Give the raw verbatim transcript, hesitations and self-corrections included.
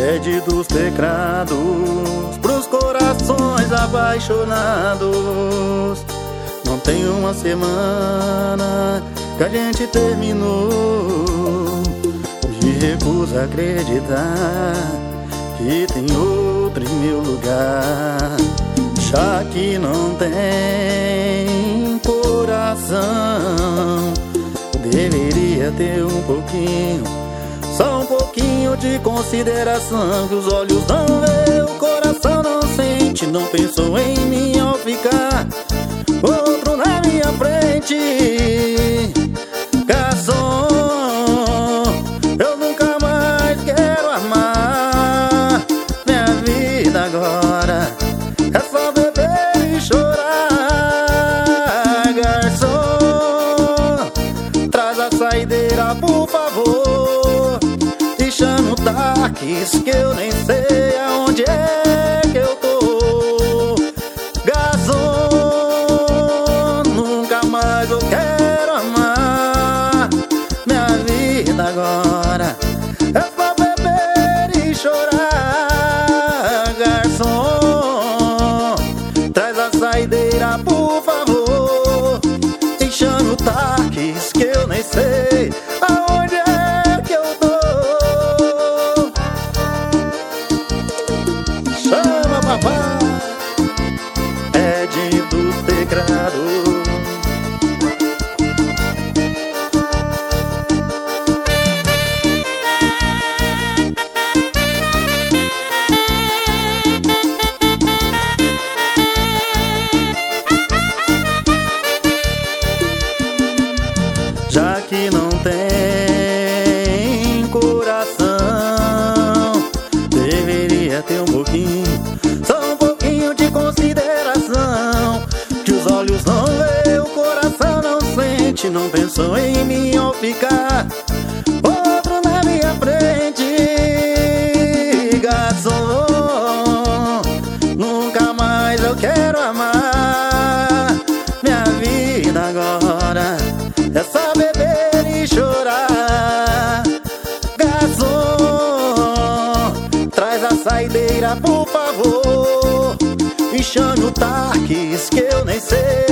Pede dos teclados pros corações apaixonados. Não tem uma semana que a gente terminou. Me recuso a acreditar que tem outro em meu lugar. Já que não tem coração, deveria ter um pouquinho, só um pouquinho de consideração. Que os olhos não vê, o coração não sente. Não pensou em mim ao ficar outro na minha frente. Garçom, eu nunca mais quero amar. Minha vida agora é só beber e chorar. Garçom, traz a saideira, por favor, e chama o táxi, que eu nem sei aonde é que eu tô. Garçom, nunca mais eu quero amar. Minha vida agora é só beber e chorar. Garçom, traz a saideira, por favor, e chama o táxi, que eu nem sei aonde é que eu tô. Chama papai, Ed do teclado. Já que não tem coração, deveria ter um pouquinho, só um pouquinho de consideração. Que os olhos não vê, o coração não sente. Não pensou em mim ao ficar outro na minha frente. Garçom, nunca mais eu quero amar. Minha vida agora é só beber e chorar. Garçom, traz a saideira, por favor, e chame o táxi, que eu nem sei